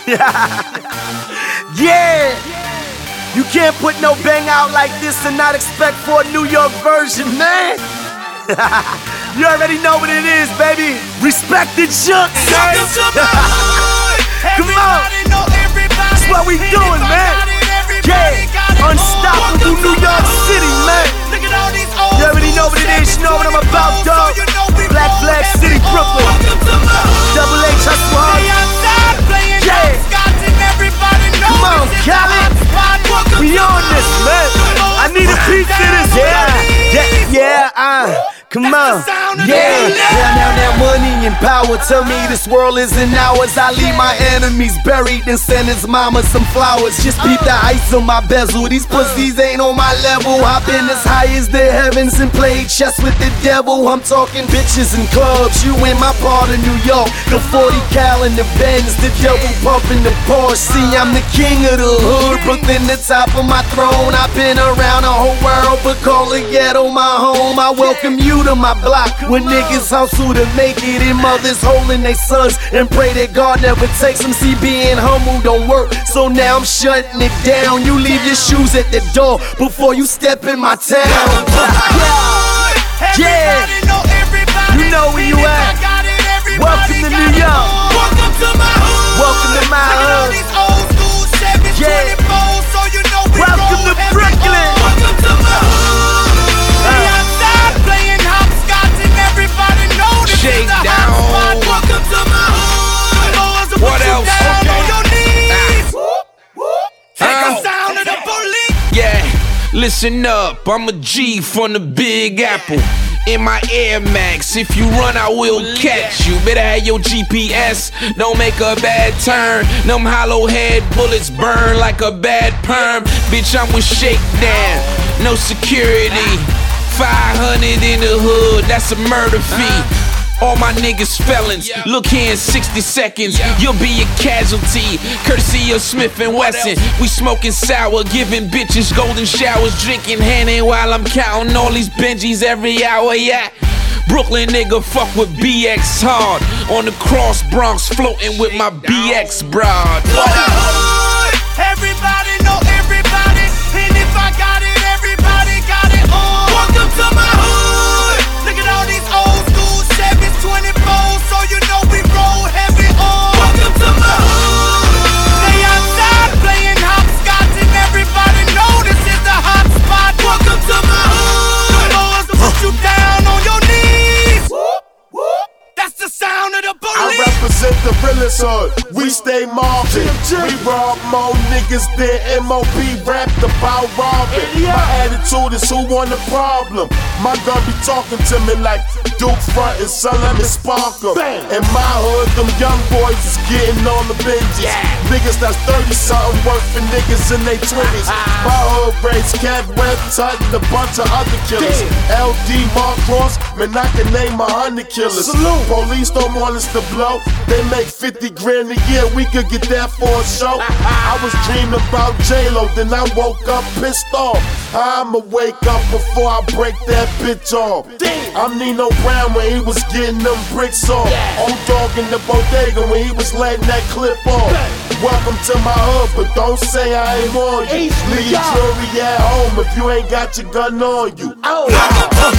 Yeah! You can't put no bang out like this and not expect for a New York version, man! You already know what it is, baby! Respect the junk, man! Come on! That's what we doing, man! Yeah! Unstoppable New York City, man! You already know what it is, you know what I'm about, dog! Black Flag City, Brooklyn! Double H, hustle hard! Yeah! Come on, Cali! We on this, man! I need a piece of this, come on, now money and power tell me this world isn't ours. I leave my enemies buried and send his mama some flowers. Just peep the ice on my bezel. These pussies ain't on my level. I've been as high as the heavens and played chess with the devil. I'm talking bitches and clubs. You in my part of New York. The 40 cal and the Benz, the double pumping the Porsche. See, I'm the king of the hood, Brooklyn, the top of my throne. I've been around the whole world, but call the ghetto my home. I welcome you to my block when niggas hustle to make it and mothers holding their sons and pray that God never takes them. See, being humble don't work, so now I'm shutting it down. You leave your shoes at the door before you step in my town. Yeah, you know where you at. Welcome to New York. Welcome to my hood. Yeah, welcome to Brooklyn. Shakedown. What else? Yeah, listen up, I'm a G from the Big Apple. In my Air Max, if you run, I will catch you. Better have your GPS, don't make a bad turn. Them hollow head bullets burn like a bad perm. Bitch, I'm with Shakedown, no security. 500 in the hood, that's a murder fee. All my niggas felons, look here in 60 seconds, you'll be a casualty, courtesy of Smith & Wesson. We smoking sour, giving bitches golden showers, drinking Henny while I'm counting all these Benjis every hour, yeah. Brooklyn nigga fuck with BX hard, on the cross Bronx floating with my BX broad. Everybody know everybody, and if I got it, everybody got it on. Welcome to my hood, look at all these old school Chevys 24, so you know we roll heavy on. Welcome to my hood, they outside playing hopscotch and everybody know this is the hot spot. Welcome to my hood, boys will put you down on your knees. That's the sound of the police. I represent the realest hood, we stay mobbing. We rob more niggas than MOB rapped about robbing. My attitude is who want the problem. My gun be talking to me like Duke front and son, let me spark 'em. In my hood, them young boys is getting on the benches. Niggas that's 30-something work for niggas in their 20s. My hood raised Cat Webb, Tut, and a bunch of other killers. LD, Mark Ross, man, I can name 100 killers. Police don't want us to blow, they make 50 grand a year, we could get that for a show. I was dreaming about J-Lo, then I woke up pissed off. I'ma wake up before I break that bitch off. I'm Nino Brown when he was getting them bricks off. Old dog in the bodega when he was letting that clip off. Welcome to my hood, but don't say I ain't on you. Leave your jewelry at home if you ain't got your gun on you.